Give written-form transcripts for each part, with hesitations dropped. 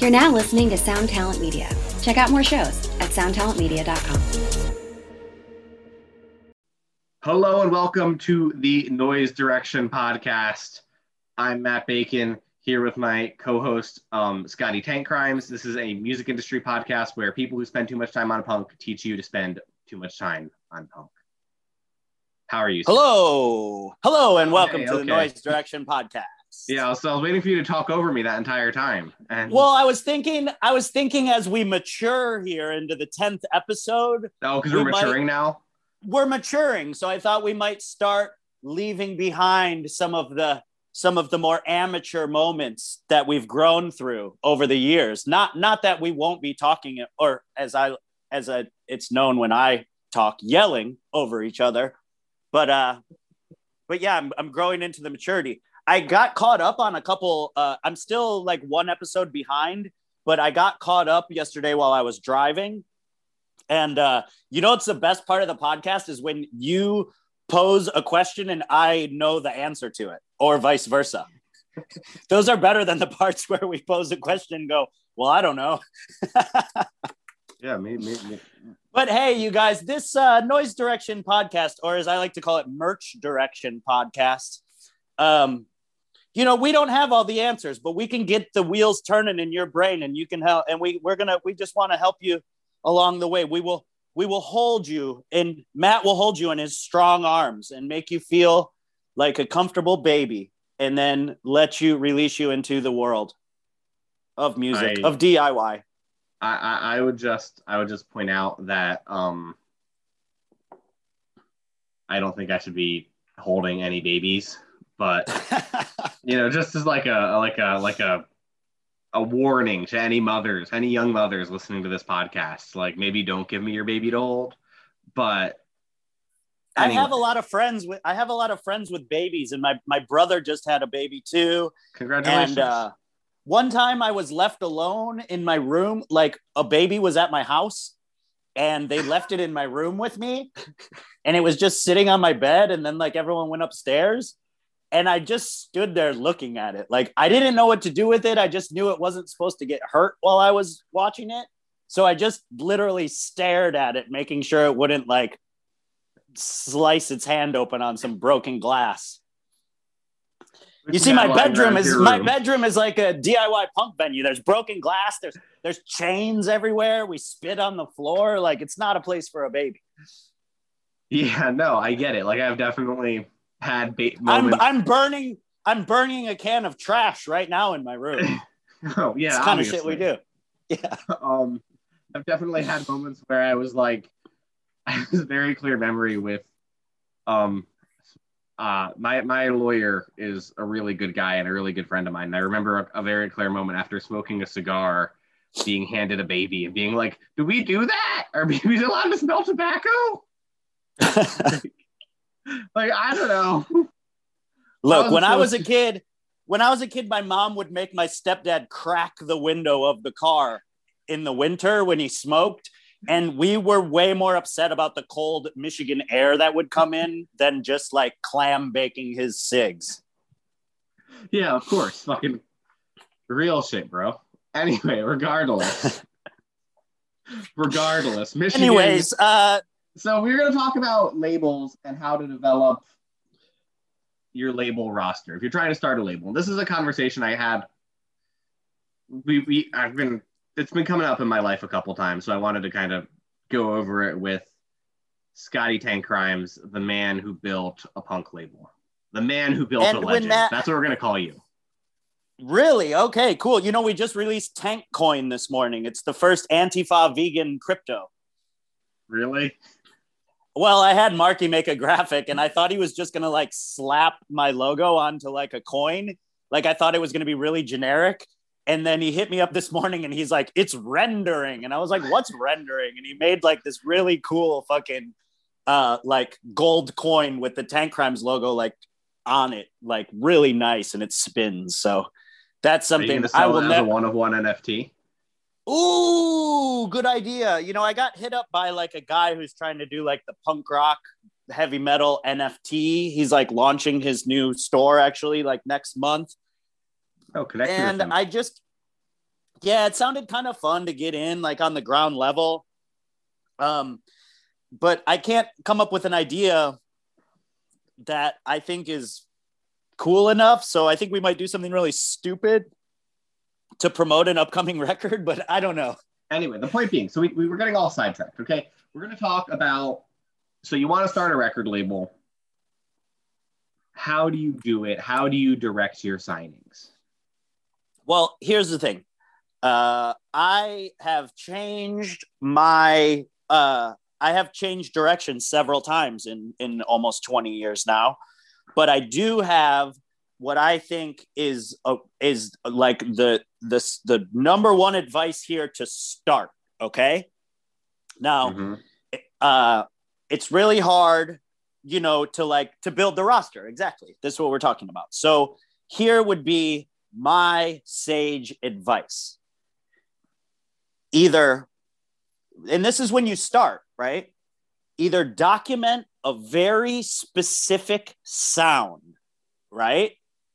You're now listening to Sound Talent Media. Check out more shows at soundtalentmedia.com. Hello and welcome to the Noise Direction podcast. I'm Matt Bacon here with my co-host Scotty Tank Crimes. This is a music industry podcast where people who spend too much time on punk teach you to spend too much time on punk. How are you, Scott? Hello, and welcome to the Noise Direction podcast. Yeah, so I was waiting for you to talk over me that entire time. And well, I was thinking as we mature here into the 10th episode. Oh, because we're maturing now? We're maturing, so I thought we might start leaving behind some of the more amateur moments that we've grown through over the years. Not that we won't be talking, or it's known when I talk, yelling over each other. But yeah, I'm growing into the maturity. I got caught up on a couple. I'm still like one episode behind, but I got caught up yesterday while I was driving. And it's the best part of the podcast is when you pose a question and I know the answer to it, or vice versa. Those are better than the parts where we pose a question and go, well, I don't know. Yeah, me. But hey, you guys, this Noise Direction podcast, or as I like to call it, Merch Direction podcast. We don't have all the answers, but we can get the wheels turning in your brain, and you can help. And we just want to help you along the way. We will hold you, and Matt will hold you in his strong arms and make you feel like a comfortable baby, and then let you release you into the world of music, of DIY. I would just point out that I don't think I should be holding any babies, but just as like a warning to any young mothers listening to this podcast, like maybe don't give me your baby to hold. But anyway. I have a lot of friends with babies, and my brother just had a baby too. Congratulations. And one time I was left alone in my room, like a baby was at my house and they left it in my room with me, and it was just sitting on my bed, and then like everyone went upstairs. And I just stood there looking at it. Like, I didn't know what to do with it. I just knew it wasn't supposed to get hurt while I was watching it. So I just literally stared at it, making sure it wouldn't like slice its hand open on some broken glass. You see, my bedroom is like a DIY punk venue. There's broken glass. There's chains everywhere. We spit on the floor. Like, it's not a place for a baby. Yeah, no, I get it. Like, I've definitely had moments. I'm burning a can of trash right now in my room. Oh yeah, it's kind of shit we do. Yeah. I've definitely had moments where I was like, I have this very clear memory with my lawyer is a really good guy and a really good friend of mine. And I remember a very clear moment after smoking a cigar, being handed a baby and being like, do we do that? Are babies allowed to smell tobacco? Like, I don't know. Look, when I was a kid, my mom would make my stepdad crack the window of the car in the winter when he smoked. And we were way more upset about the cold Michigan air that would come in than just like clam baking his cigs. Yeah, of course. Fucking real shit, bro. Anyway, regardless. Michigan. Anyways, so we're going to talk about labels and how to develop your label roster. If you're trying to start a label, this is a conversation I had. It's been coming up in my life a couple times, so I wanted to kind of go over it with Scotty Tank Crimes, the man who built a punk label, the man who built a legend. That's what we're going to call you. Really? Okay, cool. We just released Tank Coin this morning. It's the first Antifa vegan crypto. Really? Well, I had Marky make a graphic, and I thought he was just going to like slap my logo onto like a coin. Like, I thought it was going to be really generic. And then he hit me up this morning and he's like, it's rendering. And I was like, what's rendering? And he made like this really cool fucking like gold coin with the Tank Crimes logo like on it, like really nice, and it spins. So that's something I will never. One of one NFT. Ooh, good idea. I got hit up by like a guy who's trying to do like the punk rock heavy metal NFT. He's like launching his new store actually like next month. Oh, connected. And Yeah, it sounded kind of fun to get in, like on the ground level. But I can't come up with an idea that I think is cool enough. So I think we might do something really stupid to promote an upcoming record, but I don't know. Anyway, the point being, so we were getting all sidetracked, okay? We're going to talk about, so you want to start a record label. How do you do it? How do you direct your signings? Well, here's the thing. I have changed my, I have changed direction several times in almost 20 years now, but I do have what I think is like the number one advice here to start. Okay. Now, it's really hard, you know, to build the roster. Exactly. This is what we're talking about. So here would be my sage advice. Either, and this is when you start, right? Either document a very specific sound, right?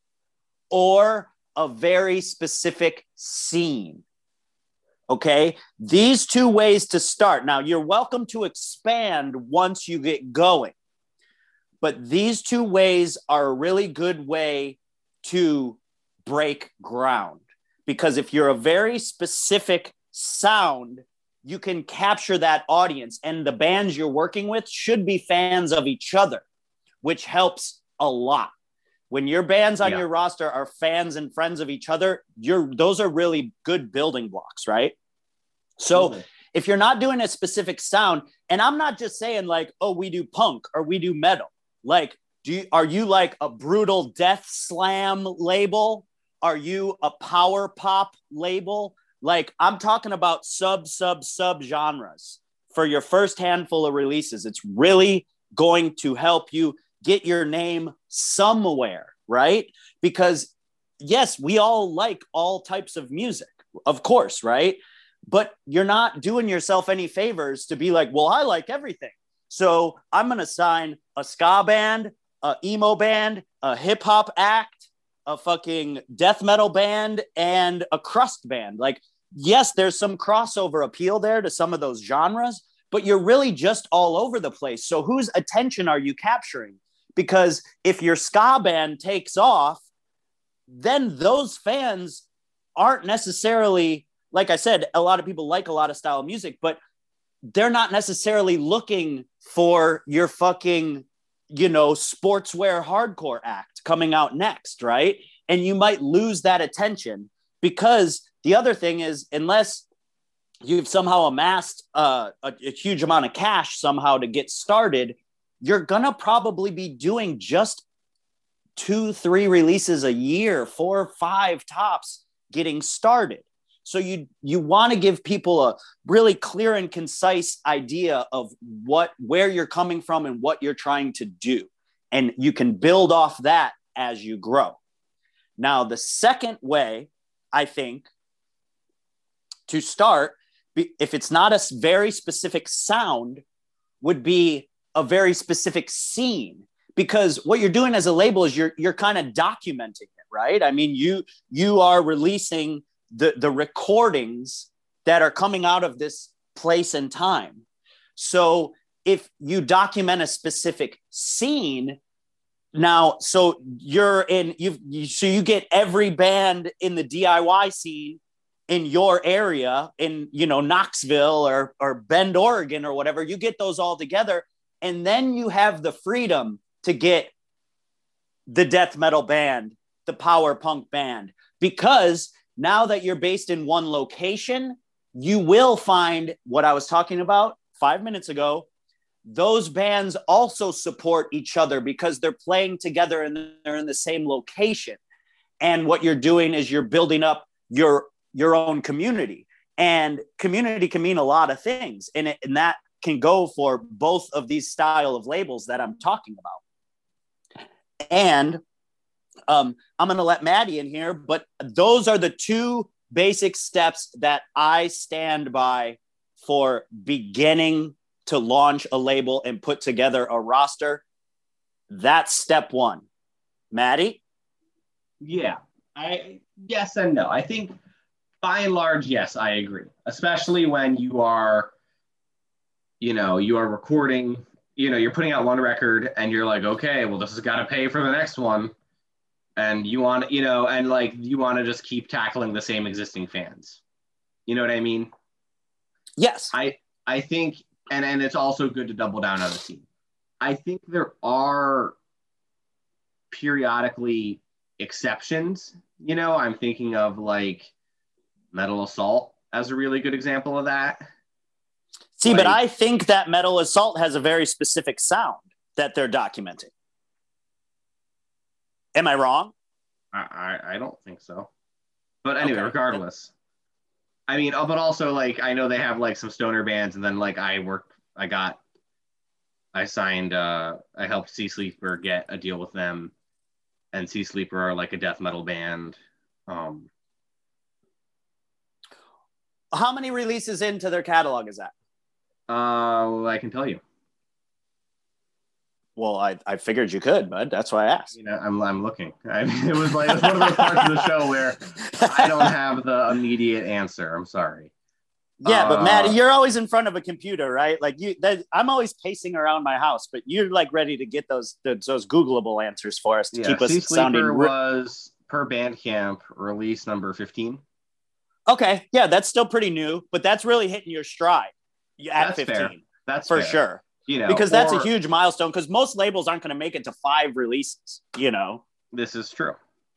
Or a very specific scene. Okay? These two ways to start. Now, you're welcome to expand once you get going. But these two ways are a really good way to break ground. Because if you're a very specific sound, you can capture that audience, and the bands you're working with should be fans of each other, which helps a lot. When your bands on your roster are fans and friends of each other, those are really good building blocks, right? So if you're not doing a specific sound, and I'm not just saying like, oh, we do punk or we do metal, like, are you like a brutal death slam label? Are you a power pop label? Like, I'm talking about sub genres for your first handful of releases. It's really going to help you get your name somewhere, right? Because yes, we all like all types of music, of course, right? But you're not doing yourself any favors to be like, well, I like everything. So I'm going to sign a ska band, a emo band, a hip hop act, a fucking death metal band, and a crust band. Like, yes, there's some crossover appeal there to some of those genres, but you're really just all over the place. So whose attention are you capturing? Because if your ska band takes off, then those fans aren't necessarily, like I said, a lot of people like a lot of style of music, but they're not necessarily looking for your fucking, you know, sportswear hardcore act coming out next, right? And you might lose that attention, because the other thing is, unless you've somehow amassed a huge amount of cash somehow to get started, you're going to probably be doing just 2-3 releases a year, 4 or 5 tops getting started. So you want to give people a really clear and concise idea of where you're coming from and what you're trying to do. And you can build off that as you grow. Now, the second way, I think, to start, if it's not a very specific sound, would be a very specific scene. Because what you're doing as a label is you're kind of documenting it, right? I mean, you are releasing the recordings that are coming out of this place and time. So if you document a specific scene, now, so you're in, so you get every band in the DIY scene in your area, in, you know, Knoxville or Bend, Oregon, or whatever. You get those all together, and then you have the freedom to get the death metal band, the power punk band, because now that you're based in one location, you will find what I was talking about 5 minutes ago. Those bands also support each other because they're playing together and they're in the same location. And what you're doing is you're building up your own community. And community can mean a lot of things. And that can go for both of these style of labels that I'm talking about. And I'm going to let Maddie in here, but those are the 2 basic steps that I stand by for beginning to launch a label and put together a roster. That's step 1. Maddie? Yeah, yes and no. I think By and large, yes, I agree. Especially when you are, you are recording, you're putting out one record and you're like, okay, well, this has got to pay for the next one. And you want, and like you want to just keep tackling the same existing fans. You know what I mean? Yes. I think, and it's also good to double down on the scene. I think there are periodically exceptions. I'm thinking of like Metal Assault as a really good example of that. See, but I think that Metal Assault has a very specific sound that they're documenting. Am I wrong? I don't think so. But anyway, regardless. I mean, but also like I know they have like some stoner bands, and then like I helped Sea Sleeper get a deal with them, and Sea Sleeper are like a death metal band. How many releases into their catalog is that? I can tell you. Well, I figured you could, bud. That's why I asked. I'm looking. It was one of those parts of the show where I don't have the immediate answer. I'm sorry. Yeah, but Matt, you're always in front of a computer, right? Like I'm always pacing around my house, but you're like ready to get those Googleable answers for us to keep us sounding. Was per Bandcamp release number 15. Okay, yeah, that's still pretty new, but that's really hitting your stride at 15. Fair. That's for fair. Sure. Because that's a huge milestone. Because most labels aren't going to make it to 5 releases. This is true.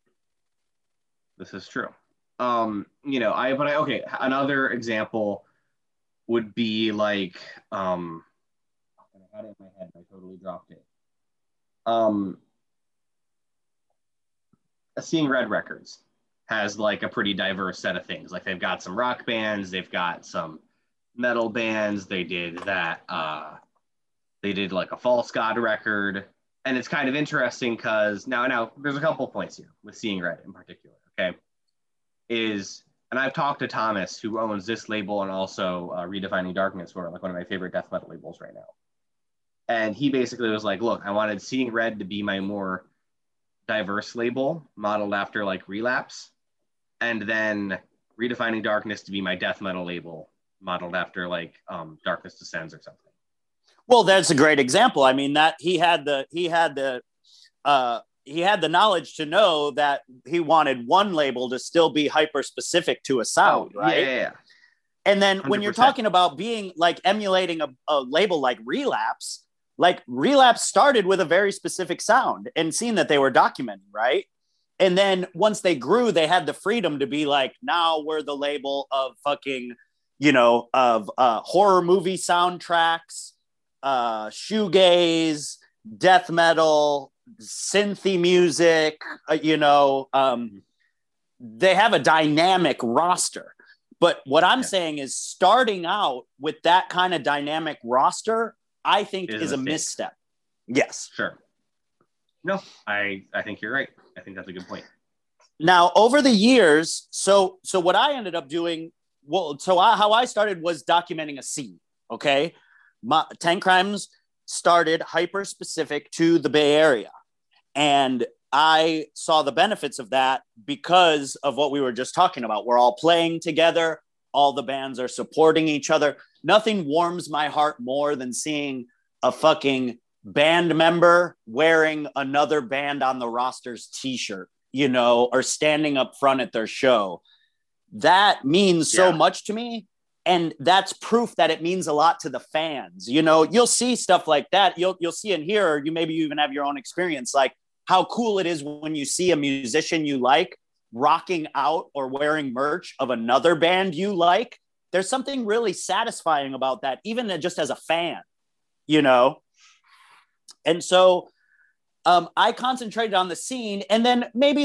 Another example would be like, I had it in my head. I totally dropped it. Seeing Red Records has like a pretty diverse set of things. Like they've got some rock bands, they've got some metal bands. They did that. They did like a False God record, and it's kind of interesting because now there's a couple of points here with Seeing Red in particular. Okay, and I've talked to Thomas, who owns this label and also Redefining Darkness, who are like one of my favorite death metal labels right now. And he basically was like, "Look, I wanted Seeing Red to be my more diverse label, modeled after like Relapse, and then Redefining Darkness to be my death metal label, modeled after like Darkness Descends or something." Well, that's a great example. I mean, that he had the knowledge to know that he wanted one label to still be hyper specific to a sound, right? Yeah. And then 100%. When you're talking about being like emulating a label like Relapse started with a very specific sound and seeing that they were documenting, right? And then once they grew, they had the freedom to be like, now we're the label of fucking, of horror movie soundtracks, shoegaze, death metal, synthy music, they have a dynamic roster. But what I'm saying is starting out with that kind of dynamic roster, I think is a misstep. Yes. Sure. No, I think you're right. I think that's a good point. Now, over the years, so what I ended up doing, how I started was documenting a scene, okay? Tank Crimes started hyper specific to the Bay Area. And I saw the benefits of that because of what we were just talking about. We're all playing together. All the bands are supporting each other. Nothing warms my heart more than seeing a fucking band member wearing another band on the roster's t-shirt, or standing up front at their show. That means so much to me. And that's proof that it means a lot to the fans. You'll see stuff like that. You'll see and hear, or you even have your own experience, like how cool it is when you see a musician you like rocking out or wearing merch of another band you like. There's something really satisfying about that, even just as a fan, And so I concentrated on the scene, and then maybe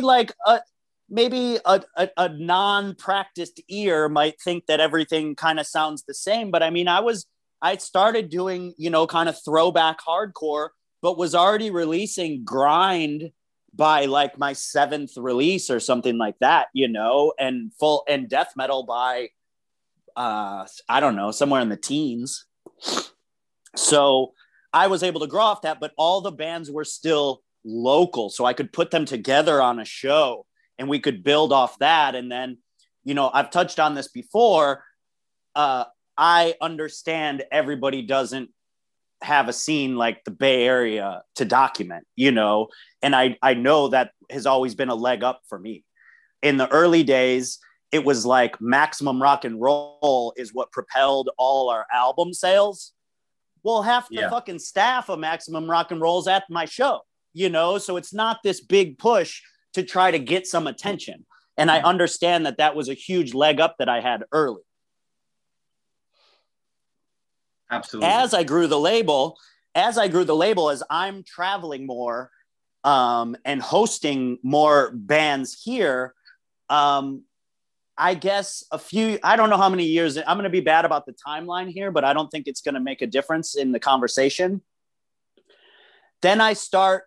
a non-practiced ear might think that everything kind of sounds the same. But I mean, I started doing, kind of throwback hardcore, but was already releasing grind by like my 7th release or something like that, and death metal by, I don't know, somewhere in the teens. So I was able to grow off that, but all the bands were still local. So I could put them together on a show and we could build off that. And then, I've touched on this before. I understand everybody doesn't have a scene like the Bay Area to document, and I know that has always been a leg up for me. In the early days, it was like Maximum Rock and Roll is what propelled all our album sales. Well, half the fucking staff of Maximum Rock and Roll is at my show, so it's not this big push to try to get some attention. And I understand that was a huge leg up that I had early. Absolutely. As I grew the label, as I'm traveling more and hosting more bands here, I guess I don't know how many years, I'm going to be bad about the timeline here, but I don't think it's going to make a difference in the conversation. Then I start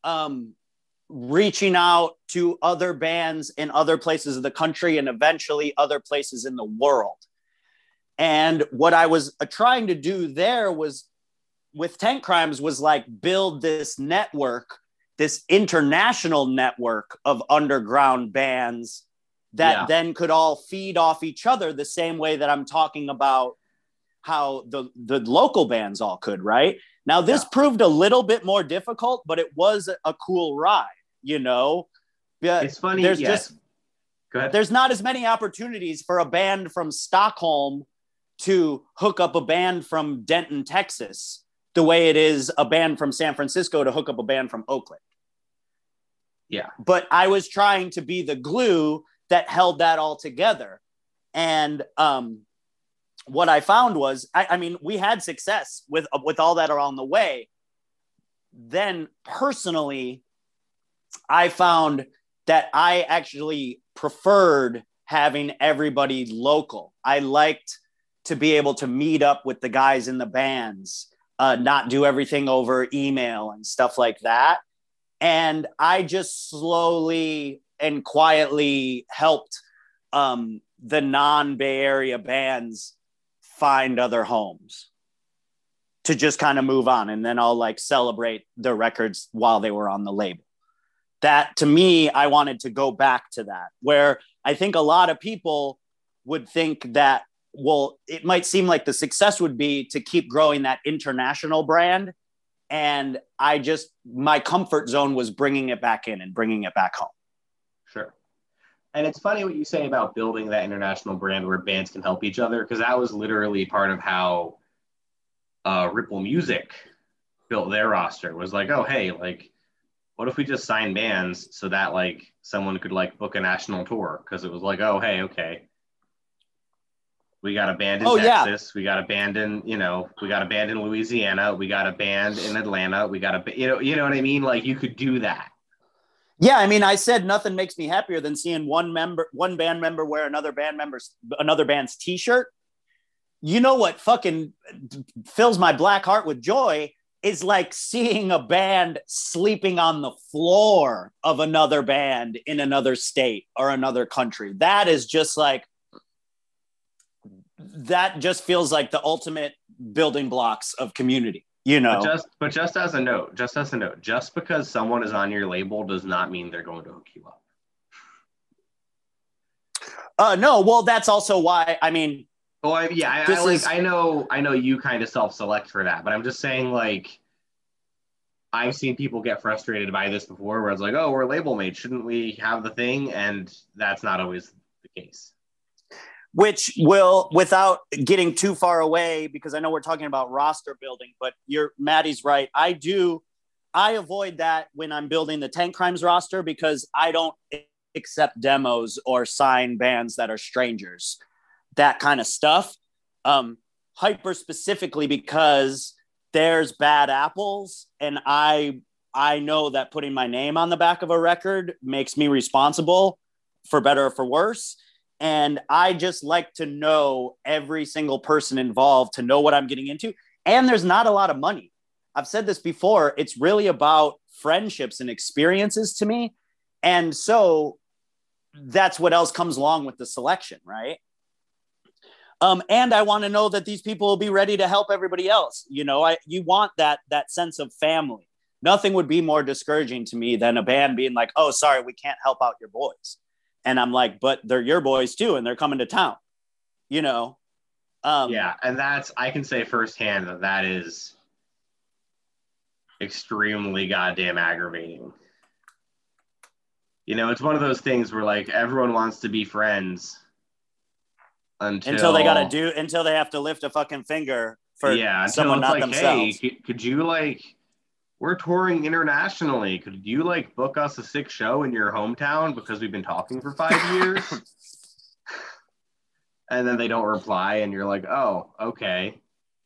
reaching out to other bands in other places of the country and eventually other places in the world. And what I was trying to do there was with Tank Crimes was like build this network, this international network of underground bands that then could all feed off each other the same way that I'm talking about how the local bands all could, right? Now, this proved a little bit more difficult, but it was a cool ride, It's funny. There's Go ahead. There's not as many opportunities for a band from Stockholm to hook up a band from Denton, Texas, the way it is a band from San Francisco to hook up a band from Oakland. Yeah. But I was trying to be the glue that held that all together. And what I found was, I mean, we had success with all that along the way. Then personally, I found that I actually preferred having everybody local. I liked to be able to meet up with the guys in the bands, not do everything over email and stuff like that. And I just slowly and quietly helped the non-Bay Area bands find other homes to just kind of move on. And then I'll like celebrate their records while they were on the label. That to me, I wanted to go back to that, where I think a lot of people would think that, well, it might seem like the success would be to keep growing that international brand. And my comfort zone was bringing it back in and bringing it back home. Sure. And it's funny what you say about building that international brand where bands can help each other, because that was literally part of how Ripple Music built their roster. Was like, oh, hey, like, what if we just sign bands so that like someone could like book a national tour? Because it was like, oh, hey, okay, we got a band in Texas, we got a band in, we got a band in Louisiana, we got a band in Atlanta, we got a, you know what I mean? Like you could do that. Yeah, I mean, I said nothing makes me happier than seeing one band member wear another band's T-shirt. You know what fucking fills my black heart with joy is like seeing a band sleeping on the floor of another band in another state or another country. That is just like, that just feels like the ultimate building blocks of community. But just as a note, just because someone is on your label does not mean they're going to hook you up. No, well, that's also why, I mean. Well, I know you kind of self-select for that, but I'm just saying, like, I've seen people get frustrated by this before where it's like, oh, we're label mates, shouldn't we have the thing? And that's not always the case. Which will, without getting too far away, because I know we're talking about roster building, but Maddie's right. I avoid that when I'm building the Tank Crimes roster because I don't accept demos or sign bands that are strangers, that kind of stuff. Hyper specifically because there's bad apples, and I know that putting my name on the back of a record makes me responsible, for better or for worse. And I just like to know every single person involved to know what I'm getting into. And there's not a lot of money. I've said this before. It's really about friendships and experiences to me. And so that's what else comes along with the selection, right? And I want to know that these people will be ready to help everybody else. You want that sense of family. Nothing would be more discouraging to me than a band being like, oh, sorry, we can't help out your boys. And I'm like, but they're your boys too, and they're coming to town, you know? Yeah, and I can say firsthand that is extremely goddamn aggravating. You know, it's one of those things where like everyone wants to be friends until they have to lift a fucking finger for someone not like, themselves. Hey, could you like, we're touring internationally. Could you like book us a sick show in your hometown because we've been talking for 5 years? And then they don't reply, and you're like, oh, okay.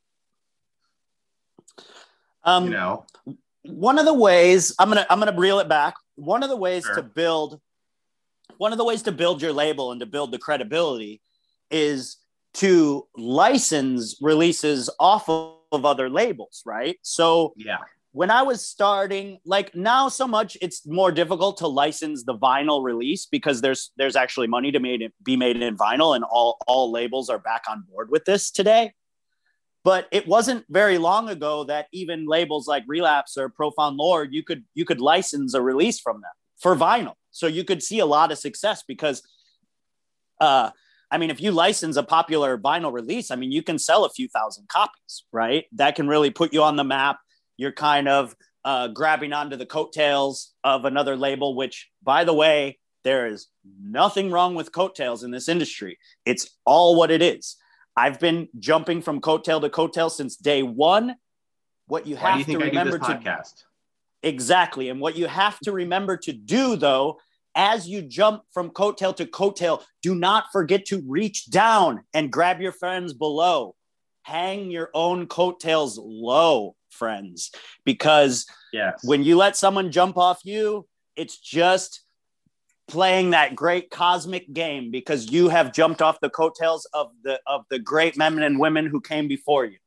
You know, one of the ways I'm gonna reel it back. One of the ways to build your label and to build the credibility is to license releases off of other labels, right? So yeah. When I was starting, like now so much, it's more difficult to license the vinyl release because there's actually money to be made in vinyl, and all labels are back on board with this today. But it wasn't very long ago that even labels like Relapse or Profound Lore, you could license a release from them for vinyl. So you could see a lot of success because, I mean, if you license a popular vinyl release, I mean, you can sell a few thousand copies, right? That can really put you on the map. You're kind of grabbing onto the coattails of another label, which, by the way, there is nothing wrong with coattails in this industry. It's all what it is. I've been jumping from coattail to coattail since day one. What you have to remember podcast? Exactly. And what you have to remember to do, though, as you jump from coattail to coattail, do not forget to reach down and grab your friends below. Hang your own coattails low, friends, because when you let someone jump off you, it's just playing that great cosmic game because you have jumped off the coattails of the great men and women who came before you.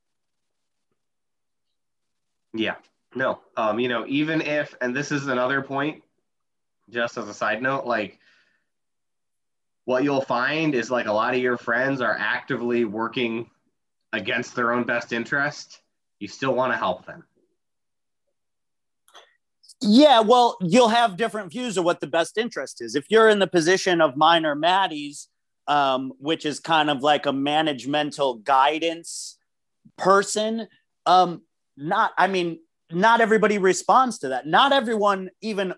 Yeah, no, you know, even if, and this is another point, just as a side note, like what you'll find is like a lot of your friends are actively working against their own best interest. You still want to help them. Yeah, well, you'll have different views of what the best interest is. If you're in the position of mine or Maddie's, which is kind of like a managemental guidance person, not everybody responds to that. Not everyone even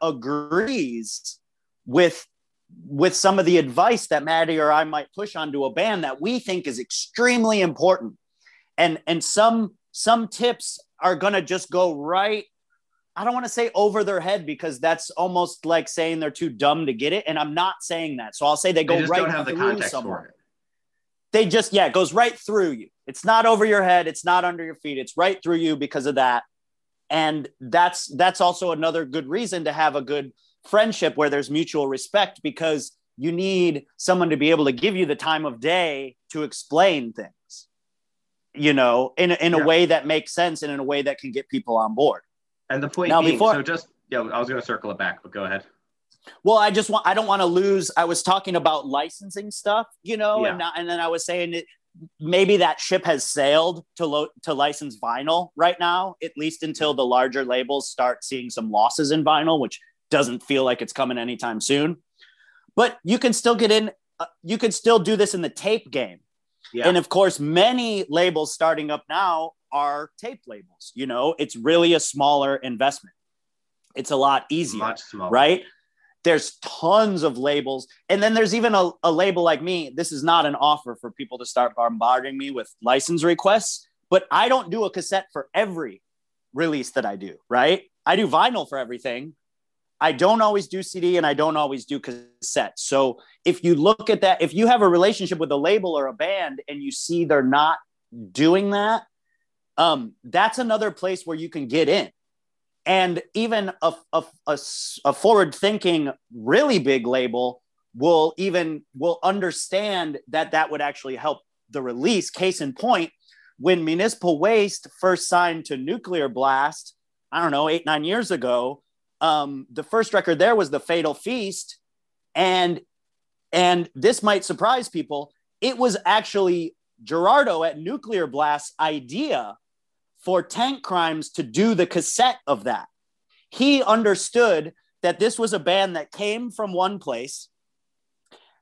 agrees with some of the advice that Maddie or I might push onto a band that we think is extremely important. And some tips are going to just go right. I don't want to say over their head because that's almost like saying they're too dumb to get it. And I'm not saying that. So I'll say they go right don't have through the context someone. For it. They just, it goes right through you. It's not over your head. It's not under your feet. It's right through you because of that. And that's also another good reason to have a good friendship where there's mutual respect, because you need someone to be able to give you the time of day to explain things, you know, in a way that makes sense and in a way that can get people on board. And the point being, I was going to circle it back, but go ahead. Well, I don't want to lose. I was talking about licensing stuff, you know, and then I was saying that maybe that ship has sailed to license vinyl right now, at least until the larger labels start seeing some losses in vinyl, which doesn't feel like it's coming anytime soon. But you can still get in. You can still do this in the tape game. Yeah. And of course, many labels starting up now are tape labels. You know, it's really a smaller investment. It's a lot easier, much smaller, right? There's tons of labels. And then there's even a label like me. This is not an offer for people to start bombarding me with license requests, but I don't do a cassette for every release that I do, right? I do vinyl for everything. I don't always do CD and I don't always do cassette. So if you look at that, if you have a relationship with a label or a band and you see they're not doing that, that's another place where you can get in. And even a forward-thinking, really big label will understand that would actually help the release. Case in point, when Municipal Waste first signed to Nuclear Blast, I don't know, 8-9 years ago, the first record there was The Fatal Feast. And this might surprise people. It was actually Gerardo at Nuclear Blast's idea for Tank Crimes to do the cassette of that. He understood that this was a band that came from one place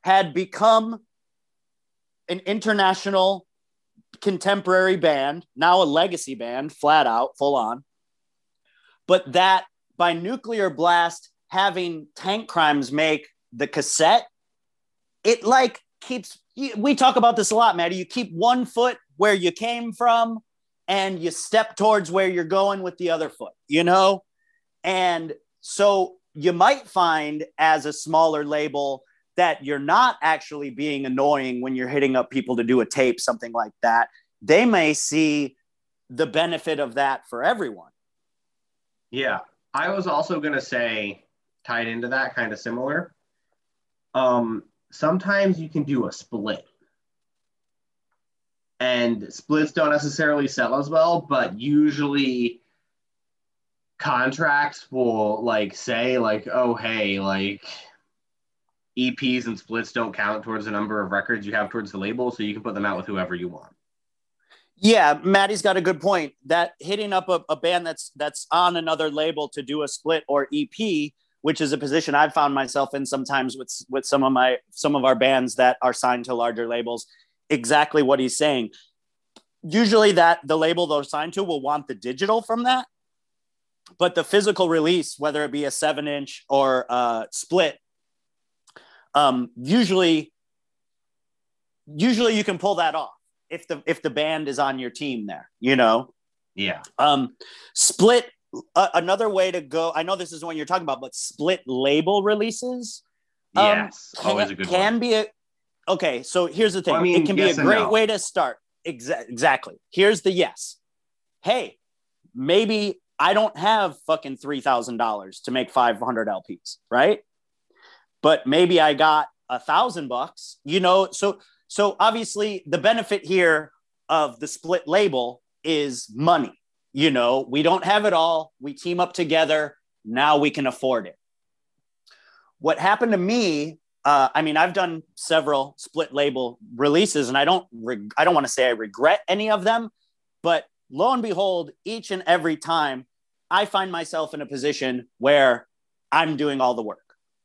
had become an international contemporary band, now a legacy band, flat out, full on. But that by Nuclear Blast having Tank Crimes make the cassette, it like keeps, we talk about this a lot, Maddie. You keep one foot where you came from and you step towards where you're going with the other foot, you know? And so you might find as a smaller label that you're not actually being annoying when you're hitting up people to do a tape, something like that. They may see the benefit of that for everyone. Yeah. I was also going to say, tied into that, kind of similar. Sometimes you can do a split. And splits don't necessarily sell as well, but usually contracts will like say like, oh, hey, like EPs and splits don't count towards the number of records you have towards the label, so you can put them out with whoever you want. Yeah, Maddie's got a good point. That hitting up a band that's on another label to do a split or EP, which is a position I've found myself in sometimes with some of our bands that are signed to larger labels. Exactly what he's saying. Usually that the label they're signed to will want the digital from that, but the physical release, whether it be a 7-inch or a split, usually you can pull that off if the band is on your team there, you know? Yeah. Split, another way to go, I know this is what you're talking about, but split label releases. Yes, always a good one. Okay, so here's the thing. Well, I mean, it can be a great way to start. Exactly. Here's the yes. Hey, maybe I don't have fucking $3,000 to make 500 LPs, right? But maybe I got $1,000, you know? So obviously the benefit here of the split label is money. You know, we don't have it all. We team up together. Now we can afford it. What happened to me, I mean, I've done several split label releases and I don't want to say I regret any of them, but lo and behold, each and every time I find myself in a position where I'm doing all the work.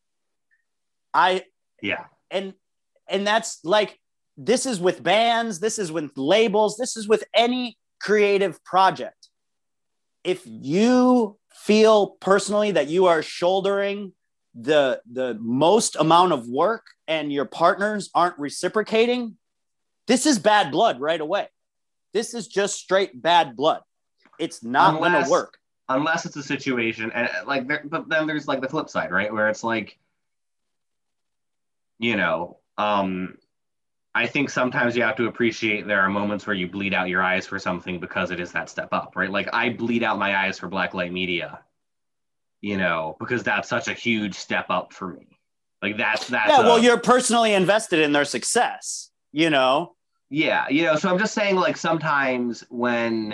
And that's like, this is with bands, this is with labels, this is with any creative project. If you feel personally that you are shouldering the most amount of work and your partners aren't reciprocating, this is bad blood right away. This is just straight bad blood. It's not going to work. Unless it's a situation, and like, but then there's like the flip side, right? Where it's like, you know, I think sometimes you have to appreciate there are moments where you bleed out your eyes for something because it is that step up, right? Like I bleed out my eyes for Blacklight Media, you know, because that's such a huge step up for me. Like that's well, you're personally invested in their success, you know? Yeah. You know, so I'm just saying like sometimes when,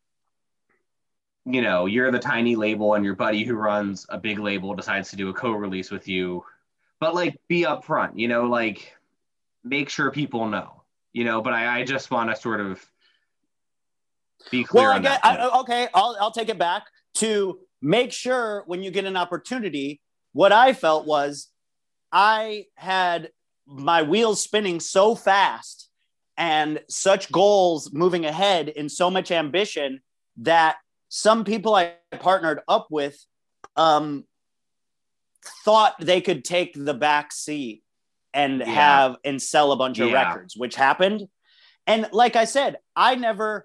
you know, you're the tiny label and your buddy who runs a big label decides to do a co-release with you, but like be upfront, you know, like make sure people know, you know, but I just want to sort of be clear on that. Okay, I'll take it back to make sure when you get an opportunity. What I felt was I had my wheels spinning so fast and such goals moving ahead and so much ambition that some people I partnered up with thought they could take the back seat and have and sell a bunch of records, which happened. And like I said, I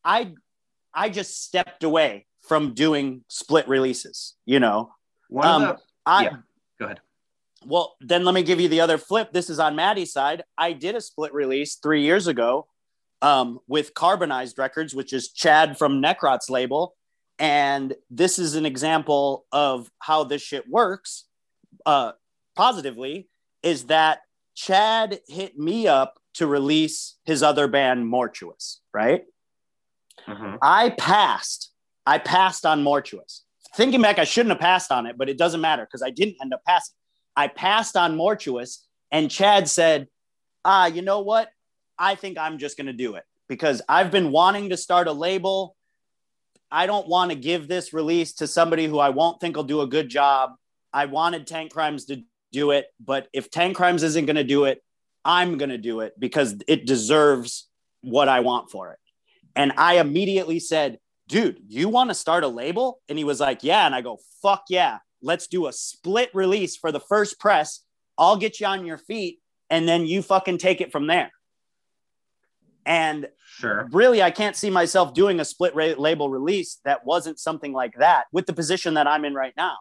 just stepped away from doing split releases, you know? Go ahead. Well, then let me give you the other flip. This is on Maddie's side. I did a split release 3 years ago with Carbonized Records, which is Chad from Necrot's label. And this is an example of how this shit works positively, is that Chad hit me up to release his other band, Mortuous, right? Mm-hmm. I passed on Mortuous. Thinking back, I shouldn't have passed on it, but it doesn't matter because I didn't end up passing. I passed on Mortuous, and Chad said, you know what? I think I'm just going to do it because I've been wanting to start a label. I don't want to give this release to somebody who I won't think will do a good job. I wanted Tank Crimes to do it, but if Tank Crimes isn't going to do it, I'm going to do it because it deserves what I want for it. And I immediately said, dude, you want to start a label? And he was like, yeah. And I go, fuck yeah. Let's do a split release for the first press. I'll get you on your feet and then you fucking take it from there. And sure, really, I can't see myself doing a split label release that wasn't something like that with the position that I'm in right now.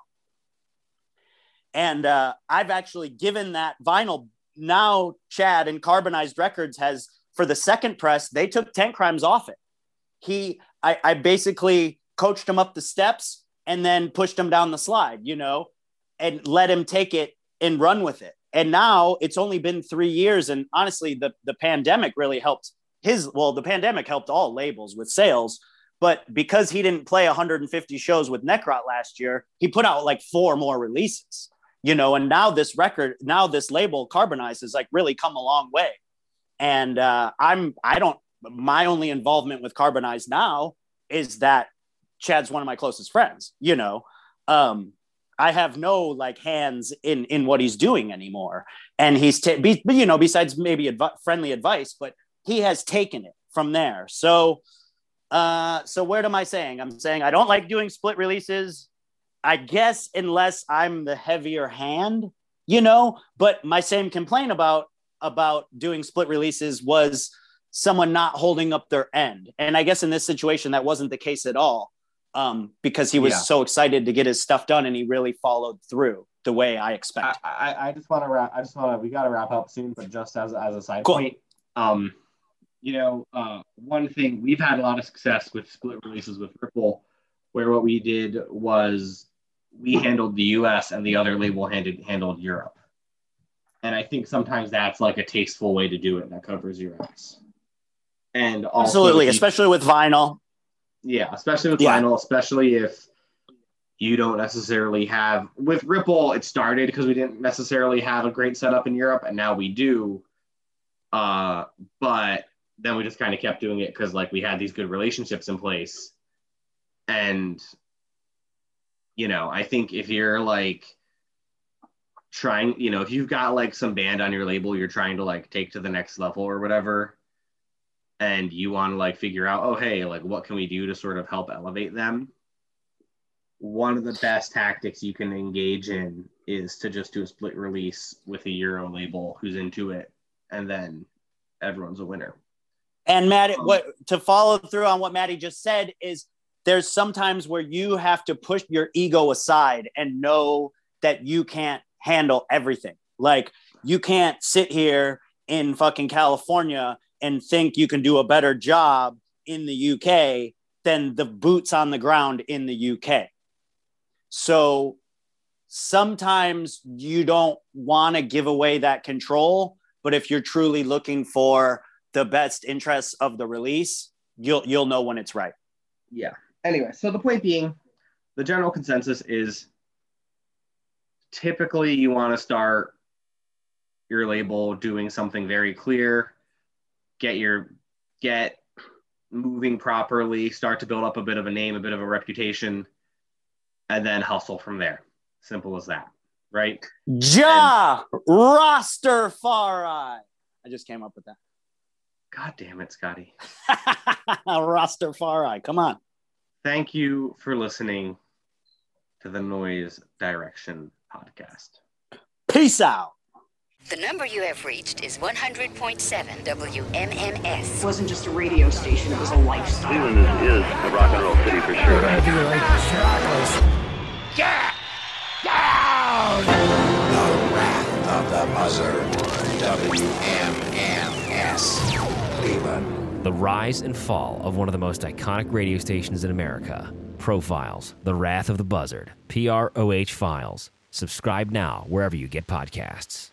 And I've actually given that vinyl. Now Chad and Carbonized Records has, for the second press, they took Tank Crimes off it. I basically coached him up the steps and then pushed him down the slide, you know, and let him take it and run with it. And now it's only been 3 years. And honestly, the pandemic really helped the pandemic helped all labels with sales, but because he didn't play 150 shows with Necrot last year, he put out like 4 more releases, you know, and now this label Carbonized has like really come a long way. And my only involvement with Carbonized now is that Chad's one of my closest friends, you know. I have no like hands in what he's doing anymore. And he's, besides maybe friendly advice, but he has taken it from there. So what am I saying? I'm saying I don't like doing split releases, I guess, unless I'm the heavier hand, you know. But my same complaint about doing split releases was someone not holding up their end. And I guess in this situation, that wasn't the case at all, because he was so excited to get his stuff done and he really followed through the way I expected. I just want to we got to wrap up soon, but just as a side point, one thing, we've had a lot of success with split releases with Ripple, where what we did was we handled the US and the other label handled Europe. And I think sometimes that's like a tasteful way to do it that covers your ass. And also, absolutely, especially with vinyl. Yeah, especially with vinyl, especially if you don't necessarily have, with Ripple, it started because we didn't necessarily have a great setup in Europe, and now we do. But then we just kind of kept doing it because like we had these good relationships in place. And, you know, I think if you're like trying, you know, if you've got like some band on your label you're trying to like take to the next level or whatever, and you want to like figure out, oh, hey, like what can we do to sort of help elevate them? One of the best tactics you can engage in is to just do a split release with a Euro label who's into it, and then everyone's a winner. And Matt, to follow through on what Maddie just said is there's sometimes where you have to push your ego aside and know that you can't handle everything. Like you can't sit here in fucking California and think you can do a better job in the UK than the boots on the ground in the UK. So sometimes you don't want to give away that control, but if you're truly looking for the best interests of the release, you'll know when it's right. Yeah. Anyway, so the point being, the general consensus is typically you want to start your label doing something very clear, get moving properly, start to build up a bit of a name, a bit of a reputation, and then hustle from there. Simple as that, right? Rastafari. I just came up with that. God damn it, Scotty. Rastafari, come on. Thank you for listening to the Noise Direction podcast. Peace out. The number you have reached is 100.7 WMMS. It wasn't just a radio station, it was a lifestyle. Cleveland is a rock and roll city for sure. Get down! The Wrath of the Buzzard. WMMS. Cleveland. The rise and fall of one of the most iconic radio stations in America. Profiles, The Wrath of the Buzzard. PROH Files. Subscribe now wherever you get podcasts.